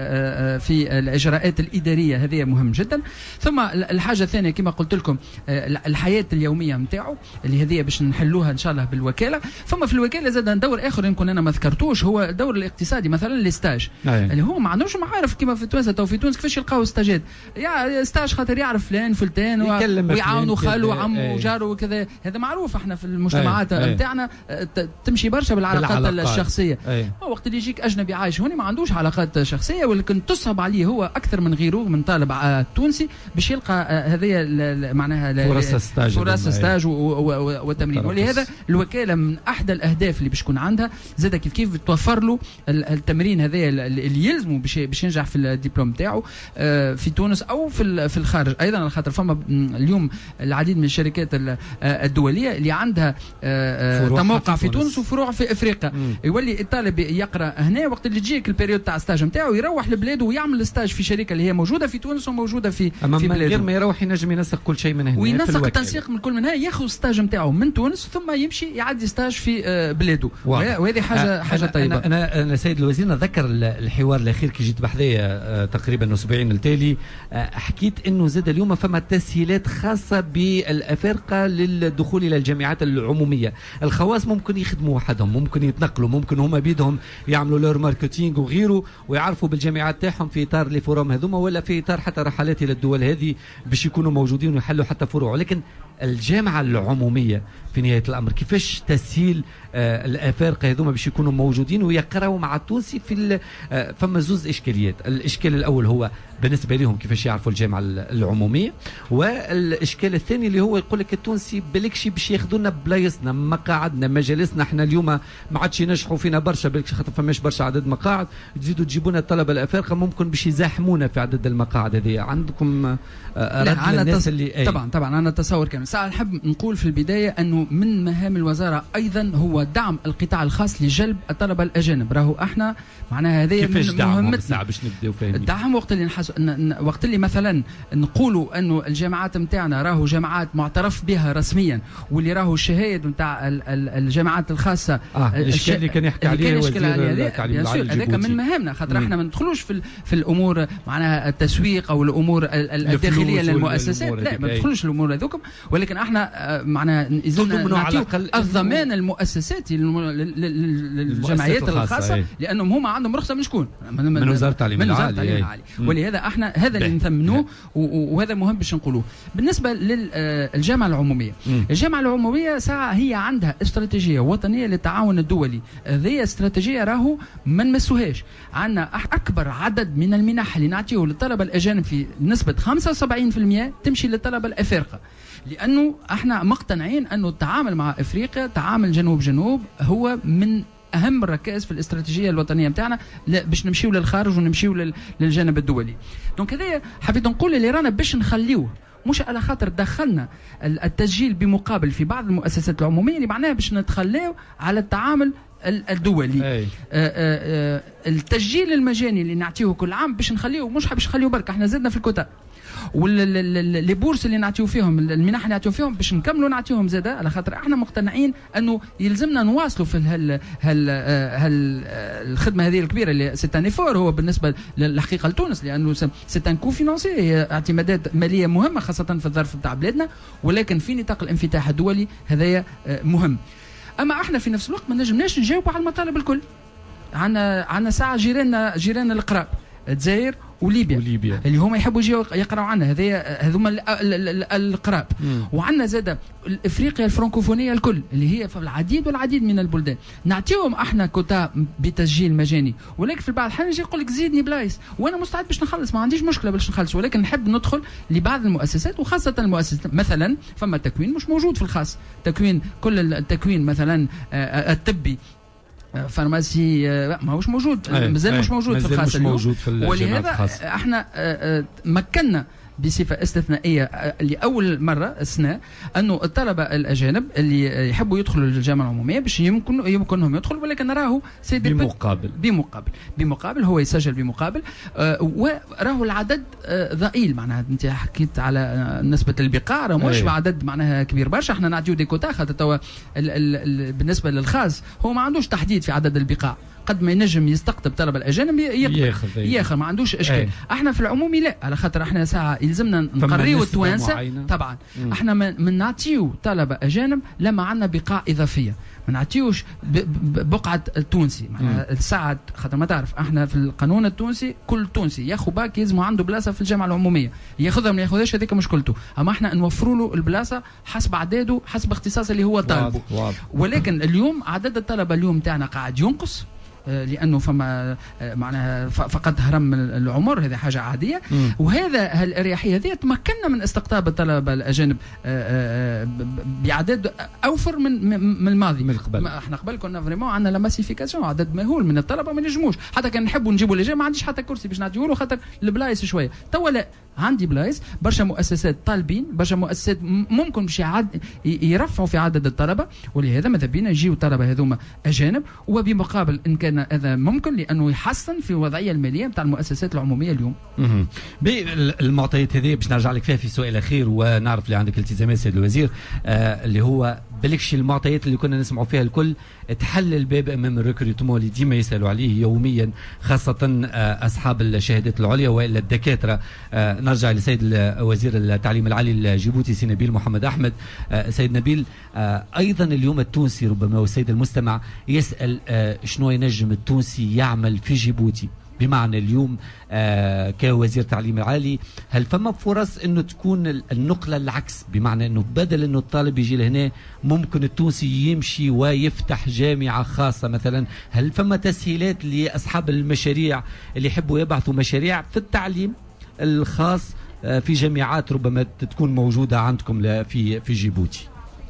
في الاجراءات الاداريه هذه مهم جدا. ثم الحاجه الثانيه كما قلت لكم الحياه اليوميه نتاعو اللي هذه باش نحلوها ان شاء الله بالوكاله. ثم في الوكاله زاد دور اخر يمكن انا ما ذكرتوش، هو الدور الاقتصادي. مثلا الاستاج اللي هو ما عندوش معارف كما في تونس. تو في تونس كيفاش يلقاو استاجات؟ يا استاج خاطر يعرف فلان فلتان ويعاونوا خاله وعمه وجاره وكذا. هذا معروف احنا في المجتمعات نتاعنا تمشي برشا بالعلاقات الشخصيه. وقت اللي يجيك اجنبي عايش هنا ما عندوش علاقات شخصيه، ولكن تصعب عليه هو اكثر من غيره من طالب تونسي باش يلقى هذه معناها فرص ستاج فرص ستاج والتمرين. ولهذا الوكاله من احدى الاهداف اللي باش تكون عندها زاد كيف كيف توفر له التمرين هذا اللي يلزمه باش باش ينجح في الدبلوم نتاعو في تونس او في في الخارج ايضا، على خاطر فما اليوم العديد من الشركات الدوليه اللي عندها موقع في تونس وفروع في افريقيا. يولي الطالب يقرا هنا وقت اللي تجيك البيريود تاع ستاج نتاعو نتاعو يروح لبلاده ويعمل الستاج في شركه اللي هي موجوده في تونس وموجوده في أما في بلاده. غير ما يروح ينجم ينسق كل شيء من هنا وينسق التنسيق من كل من هنا، ياخذ ستاج نتاعو من تونس ثم يمشي يعدي ستاج في بلاده، وهذه حاجه حاجه طيبه. أنا, انا انا سيد الوزير نذكر الحوار الاخير كي جيت بحذايا تقريبا اسبوعين التالي، حكيت انه زاد اليوم فما تسهيلات خاصه بالافارقه للدخول الى الجامعات العموميه. الخواص ممكن يخدموا وحدهم، ممكن يتنقلوا، ممكن هما بيدهم يعملوا لور ماركتينغ وغيره ويعرفوا بالجامعات تاعهم في اطار لي فوروم هذوما، ولا في اطار حتى رحلات الى الدول هذه باش يكونوا موجودين ويحلوا حتى فروع. لكن الجامعه العموميه في نهايه الامر كيفاش تسهيل آه الافارقه هذوما باش يكونوا موجودين ويقراوا مع التونسي في آه فما زوز اشكاليات. الاشكال الاول هو بالنسبه لهم كيفاش يعرفوا الجامعه العموميه، والاشكال الثاني اللي هو يقول لك التونسي بالكشي باش ياخذونا بلايصنا مقاعدنا مجالسنا. احنا اليوم ما عادش ينجحوا فينا برشا بالكشي خاطر فماش برشا عدد مقاعد، تزيدوا تجيبونا الطلبه الافارقه ممكن باش يزاحمونا في عدد المقاعد هذه. عندكم آه رد للناس اللي أي. طبعا طبعا انا تصور كامل. ساعه نحب نقول في البدايه انه من مهام الوزاره ايضا هو دعم القطاع الخاص لجلب الطلبه الاجانب. راهو احنا معناها هذه من مهمتنا باش نبداو فاهمين الدعم. وقت اللي نحس وقت اللي مثلا نقولوا انه الجامعات نتاعنا راهو جامعات معترف بها رسميا، واللي راهو الشهايد نتاع الجامعات الخاصه اه الاشكال اللي كان يحكي عليه وزير التعليم العالي هذاك من مهامنا، خاطر احنا ما ندخلوش في في الامور معناها التسويق او الامور الداخليه للمؤسسات، لا ما ندخلوش الامور هذوكم، ولكن احنا معناها نعطيو الضمان المؤسساتي للجمعيات الخاصه، لانهم هما عندهم رخصه من شكون؟ من, من وزاره التعليم العالي. ولهذا احنا هذا اللي نثمنوه وهذا مهم باش نقولوه. بالنسبه للجامعه العموميه، الجامعه العموميه ساعه هي عندها استراتيجيه وطنيه للتعاون الدولي. هذه استراتيجيه راهو ما نمسوهاش. عندنا اكبر عدد من المنح اللي نعطيه للطلبه الاجانب في نسبه خمسة وسبعين بالمئة تمشي للطلبه الافارقه، لانه احنا مقتنعين انه التعامل مع افريقيا تعامل جنوب جنوب هو من اهم الركائز في الاستراتيجيه الوطنيه نتاعنا باش نمشيو للخارج ونمشيو للجانب الدولي. دونك هذا حبيت نقول اللي رانا باش نخليوه مش على خاطر دخلنا التسجيل بمقابل في بعض المؤسسات العموميه اللي معناها باش نتخليو على التعامل الدولي. آآ آآ التسجيل المجاني اللي نعطيه كل عام باش نخليه مش باش نخليه برك، احنا زدنا في الكوتا واللي بورس اللي نعطيو فيهم المنح اللي نعطيو فيهم باش نكملوا نعطيهم زاده، على خاطر احنا مقتنعين انه يلزمنا نواصلوا في هال هال هال الخدمه هذه الكبيره اللي سي ان ايفور هو بالنسبه للحقيقه لتونس، لانه سي ان كو فينانسي، هي اعتمادات ماليه مهمه خاصه في الظرف نتاع بلادنا، ولكن في نطاق الانفتاح الدولي هذايا مهم. اما احنا في نفس الوقت ما نجمناش نجاوبوا على المطالب الكل. عندنا عندنا ساعه جيراننا جيراننا القراب الجزائر وليبيا, وليبيا اللي هما يحبوا يجيو يقراوا عنا، هذه هذوما القراب. وعندنا زاده افريقيا الفرنكوفونيه الكل اللي هي في العديد والعديد من البلدان، نعطيهم احنا كوتا بتسجيل مجاني، ولكن في بعض الحال يجي يقول لك زيدني بلايص، وانا مستعد باش نخلص، ما عنديش مشكله باش نخلص، ولكن نحب ندخل لبعض المؤسسات وخاصه المؤسسات مثلا فما تكوين مش موجود في الخاص، تكوين كل التكوين مثلا الطبي فارماسي ما هوش موجود، مازال مش موجود في الخاص اليوم، ولهذا احنا مكنا بصفه استثنائيه لاول مره السنه انه الطلبه الاجانب اللي يحبوا يدخلوا للجامعه العموميه باش يمكن يمكنهم يدخلوا، ولكن راهو سيدي بمقابل بمقابل بمقابل هو يسجل بمقابل. آه وراهو العدد آه ضئيل، معناها انت حكيت على نسبه البقاع راه مش عدد معناها كبير برشا، احنا نعطيو دي كوتا خاطر توا بالنسبه للخاص هو ما عندوش تحديد في عدد البقاع، قد ما ينجم يستقطب طلبه الاجانب ياخذ ياخذ ما عندوش اشكال. أي. احنا في العمومي لا، على خاطر احنا ساعه يلزمنا نقريو التوانسه طبعا. مم. احنا ما نعطيو طلبه اجانب لما عندنا بقاع اضافيه، ما نعطيوش بقعه التونسي معناها الساعه، خاطر ما تعرف احنا في القانون التونسي كل تونسي ياخذ باك يلزم عنده بلاصه في الجامعه العموميه، ياخذها ما ياخذهاش هذيك مشكلته، اما احنا نوفروا له البلاصه حسب عداده حسب اختصاص اللي هو طالبه. ولكن اليوم عدد الطلبه اليوم تاعنا قاعد ينقص لانه فما معناها فقد هرم العمر، هذه حاجه عاديه. مم. وهذا الاريحيه هذه تمكننا من استقطاب الطلبه الاجانب باعداد اوفر من من الماضي. من قبل احنا قبل كنا فريمون عندنا لا ماسيفيكاسيون، عدد مهول من الطلبه ما نجموش، حتى كان نحبوا نجيبوا لجان ما عنديش حتى كرسي باش نعطيو له خاطر البلايص شويه. توا لا، عندي بلايص برشا مؤسسات طالبين، برشا مؤسسات ممكن باش يرفعوا في عدد الطلبه، ولهذا ماذا بينا يجيو الطلبه هذوما اجانب، وبمقابل ان كان هذا ممكن لانه يحسن في الوضعيه الماليه نتاع المؤسسات العموميه اليوم. اها بالمعطيات هذه باش نرجع لك فيها في سؤال اخير، ونعرف اللي عندك التزامات سيد الوزير، آه اللي هو بالكش المعطيات اللي كنا نسمعوا فيها الكل تحل الباب امام الريكروتمون اللي ديما يسالوا عليه يوميا، خاصه آه اصحاب الشهادات العليا والا الدكاتره. آه نرجع لسيد وزير التعليم العالي الجيبوتي سي نبيل محمد احمد. آه سيد نبيل، آه ايضا اليوم التونسي ربما والسيد المستمع يسال آه شنو ينجم التونسي يعمل في جيبوتي، بمعنى اليوم آه كوزير تعليم عالي هل فما فرص انه تكون النقله العكس، بمعنى انه بدل انه الطالب يجي لهنا ممكن التونسي يمشي ويفتح جامعه خاصه مثلا؟ هل فما تسهيلات لاصحاب المشاريع اللي يحبوا يبعثوا مشاريع في التعليم الخاص آه في جامعات ربما تكون موجوده عندكم في في جيبوتي؟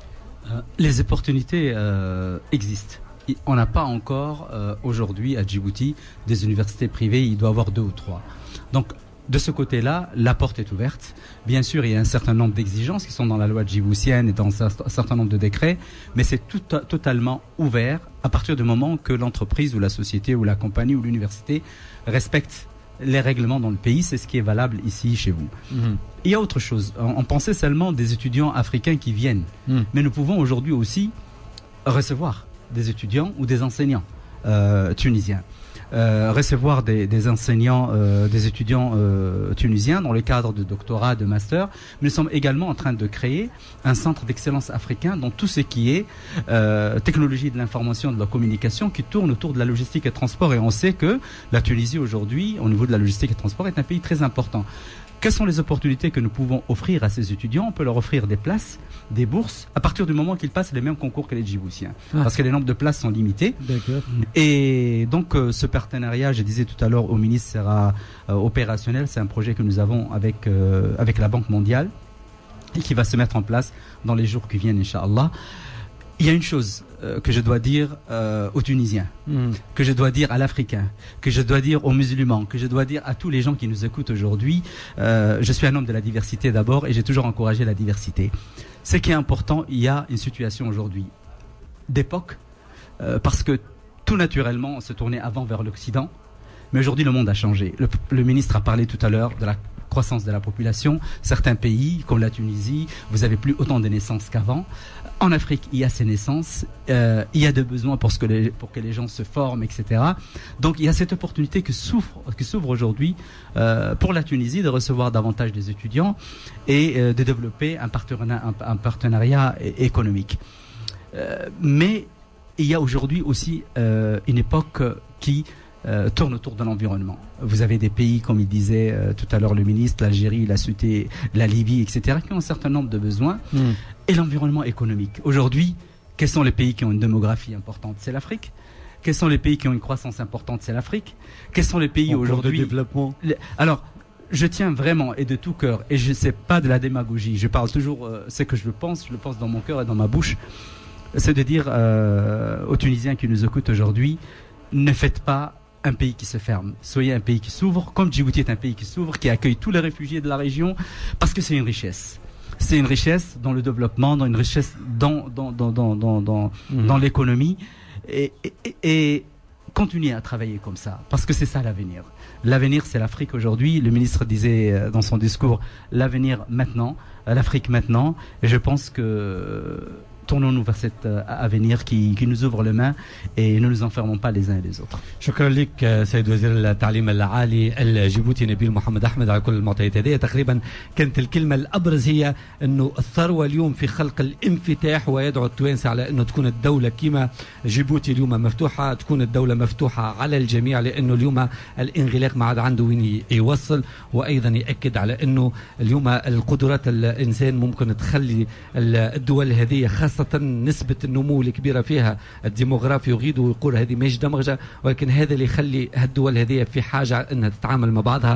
Les opportunités euh, existent. On n'a pas encore euh, aujourd'hui à Djibouti des universités privées, il doit y avoir deux ou trois. Donc de ce côté-là, la porte est ouverte. Bien sûr, il y a un certain nombre d'exigences qui sont dans la loi djiboutienne et dans un certain nombre de décrets, mais c'est tout, totalement ouvert à partir du moment que l'entreprise ou la société ou la compagnie ou l'université respecte les règlements dans le pays. C'est ce qui est valable ici chez vous. Mmh. Il y a autre chose. On, on pensait seulement des étudiants africains qui viennent, mmh. mais nous pouvons aujourd'hui aussi recevoir des étudiants ou des enseignants euh, tunisiens. Euh, recevoir des, des enseignants, euh, des étudiants euh, tunisiens dans le cadre de doctorat, de master. Mais nous sommes également en train de créer un centre d'excellence africain dans tout ce qui est euh, technologie de l'information et de la communication qui tourne autour de la logistique et transport. Et on sait que la Tunisie aujourd'hui, au niveau de la logistique et transport, est un pays très important. Quelles sont les opportunités que nous pouvons offrir à ces étudiants? On peut leur offrir des places, des bourses, à partir du moment qu'ils passent les mêmes concours que les Djiboutiens. Ah. Parce que les nombres de places sont limités. D'accord. Et donc euh, ce partenariat, je disais tout à l'heure au ministre, sera euh, opérationnel. C'est un projet que nous avons avec, euh, avec la Banque mondiale et qui va se mettre en place dans les jours qui viennent, Inch'Allah. Il y a une chose euh, que je dois dire euh, aux Tunisiens, mmh. que je dois dire à l'Africain, que je dois dire aux musulmans, que je dois dire à tous les gens qui nous écoutent aujourd'hui. Euh, je suis un homme de la diversité d'abord et j'ai toujours encouragé la diversité. Ce qui est important, il y a une situation aujourd'hui d'époque, euh, parce que tout naturellement on se tournait avant vers l'Occident, mais aujourd'hui le monde a changé. Le, le ministre a parlé tout à l'heure de la croissance de la population. Certains pays, comme la Tunisie, vous avez plus autant de naissances qu'avant. En Afrique, il y a ces naissances, euh, il y a des besoins pour, ce que les, pour que les gens se forment, et cetera. Donc il y a cette opportunité que s'ouvre, que s'ouvre aujourd'hui euh, pour la Tunisie de recevoir davantage des étudiants et euh, de développer un partenariat, un, un partenariat économique. Euh, mais il y a aujourd'hui aussi euh, une époque qui Euh, tourne autour de l'environnement. Vous avez des pays, comme il disait euh, tout à l'heure le ministre, l'Algérie, la Souté, la Libye, et cetera, qui ont un certain nombre de besoins. Mm. Et l'environnement économique. Aujourd'hui, quels sont les pays qui ont une démographie importante? C'est l'Afrique. Quels sont les pays qui ont une croissance importante? C'est l'Afrique. Quels sont les pays aujourd'hui de développement? Alors, je tiens vraiment et de tout cœur, et je ne sais pas de la démagogie, je parle toujours euh, ce que je le pense, je le pense dans mon cœur et dans ma bouche, c'est de dire euh, aux Tunisiens qui nous écoutent aujourd'hui, ne faites pas un pays qui se ferme. Soyez un pays qui s'ouvre, comme Djibouti est un pays qui s'ouvre, qui accueille tous les réfugiés de la région, parce que c'est une richesse. C'est une richesse dans le développement, dans une richesse dans, dans, dans, dans, dans, dans, mmh. dans l'économie. Et, et, et continuez à travailler comme ça, parce que c'est ça l'avenir. L'avenir, c'est l'Afrique aujourd'hui. Le ministre disait dans son discours, l'avenir maintenant, l'Afrique maintenant. Et je pense que tournons-nous vers cet avenir qui, qui nous ouvre les mains et ne nous enfermons pas les uns et les autres. شكرا لك سيد وزير التعليم العالي الجيبوتي نبيل محمد أحمد على كل المعطيات هذه. تقريبا كانت الكلمة الأبرز هي أنه الثروة اليوم في خلق الانفتاح، ويدعو التوانسة على أنه تكون الدولة كما جيبوتي اليوم مفتوحة، تكون الدولة مفتوحة على الجميع، لأنه اليوم الانغلاق ما عاد عنده وين يوصل. وأيضا يأكد على أنه اليوم القدرات الإنسان ممكن تخلي الدول هذه، خاصة نسبة النمو الكبيرة فيها الديموغرافي يغيد ويقول هذه مش دمغجة، ولكن هذا اللي يخلي الدول هذه في حاجة أنها تتعامل مع بعضها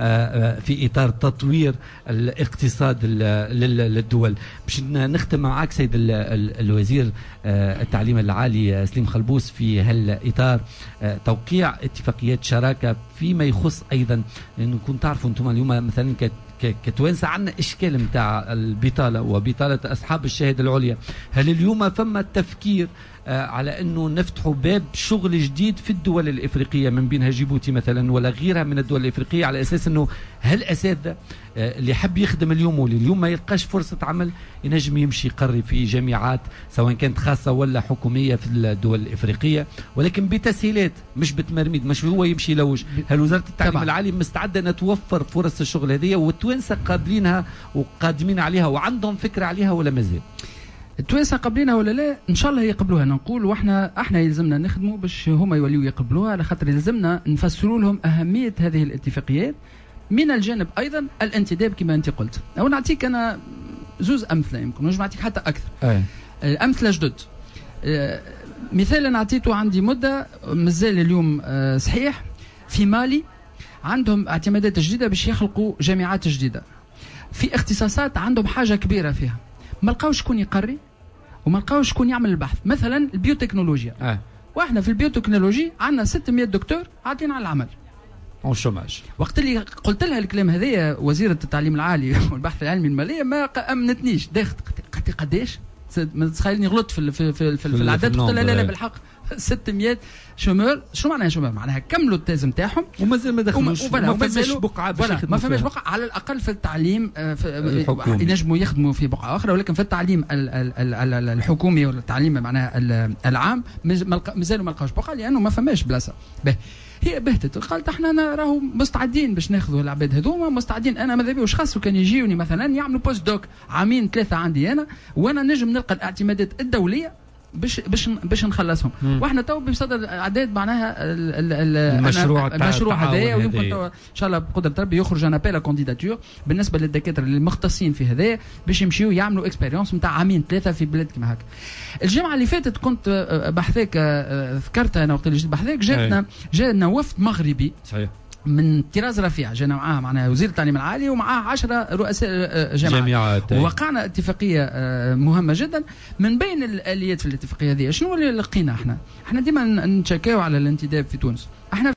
في إطار تطوير الاقتصاد للدول. باش نختم معك سيد الوزير التعليم العالي سليم خلبوس في هالإطار، توقيع اتفاقيات شراكة فيما يخص أيضا، لأنه كنت تعرفوا أنتم اليوم مثلا كتوانسه عندنا اشكال نتاع البطاله وبطاله اصحاب الشهاده العليا. هل اليوم فما التفكير على انه نفتحوا باب شغل جديد في الدول الافريقيه من بينها جيبوتي مثلا ولا غيرها من الدول الافريقيه، على اساس انه هالاساتذه اللي يحب يخدم اليوم واللي اليوم ما يلقاش فرصه عمل ينجم يمشي يقري في جامعات سواء كانت خاصه ولا حكوميه في الدول الافريقيه، ولكن بتسهيلات مش بتمرميد، مش هو يمشي يلوج. هل وزاره التعليم طبعا العالي مستعده ان توفر فرص الشغل هذه والتوانسه قابلينها وقادمين عليها وعندهم فكره عليها ولا مازال؟ التوانسه قابلينها ولا لا؟ ان شاء الله يقبلوها. نقول واحنا احنا يلزمنا نخدموا باش هما يوليوا يقبلوها، على خاطر يلزمنا نفسروا لهم اهميه هذه الاتفاقيات. من الجانب ايضا الانتداب كما انت قلت. او نعطيك انا زوز امثله، يمكن نجم نعطيك حتى اكثر. أي. امثله جدد. أه مثال انا عطيته عندي مده مازال اليوم أه صحيح. في مالي عندهم اعتمادات جديده باش يخلقوا جامعات جديده في اختصاصات عندهم حاجه كبيره فيها، ما لقاوش شكون يقري وما لقاوش شكون يعمل البحث. مثلا البيوتكنولوجيا. أه. واحنا في البيوتكنولوجي عندنا ستمائة دكتور عاطين على العمل اون شوماج. وقت اللي قلت لها الكلام هذايا وزيره التعليم العالي والبحث العلمي الماليه ما امنتنيش. داخت قلت قداش؟ تخيلني غلطت في في في, في, في العدد. قلت لها لا لا بالحق ستمائة شومور. شو معناها شومور؟ معناها كملوا التاز نتاعهم ومازال ما دخلوش وما فماش بقعه ما فماش بقعه على الاقل في التعليم ينجموا يخدموا في بقعه اخرى، ولكن في التعليم الحكومي ولا التعليم معناها العام مازالوا ما لقاوش بقعه لانه ما فماش بلاصه. هي بهتت قالت احنا راهو مستعدين باش ناخذوا العباد هذوما، مستعدين. انا ماذا بي واش خاصو كان يجيوني مثلا يعملوا بوست دوك عامين ثلاثه عندي انا وانا نجم نلقى الاعتمادات الدوليه باش باش باش نخلصهم. واحنا تو بصدد اعداد معناها المشروع المشروع هذايا، ويمكن ان شاء الله بقدره ربي يخرج انا بيلا كونديداتور بالنسبه للدكاتره اللي مختصين في هذايا باش يمشيوا يعملوا اكسبيريونس نتاع عامين ثلاثه في بلاد كما هكا. الجمعه اللي فاتت كنت بحثاك ذكرتها انا وقت اللي جيت بحثاك جاتنا جانا وفد مغربي صحيح من طراز رفيع، جانا معاه معناها وزير التعليم العالي ومعاه عشرة رؤساء جامعات, جامعات ووقعنا اتفاقيه مهمه جدا. من بين الاليات في الاتفاقيه هذه شنو اللي لقينا احنا؟ احنا ديما نتشكاو على الانتداب في تونس. احنا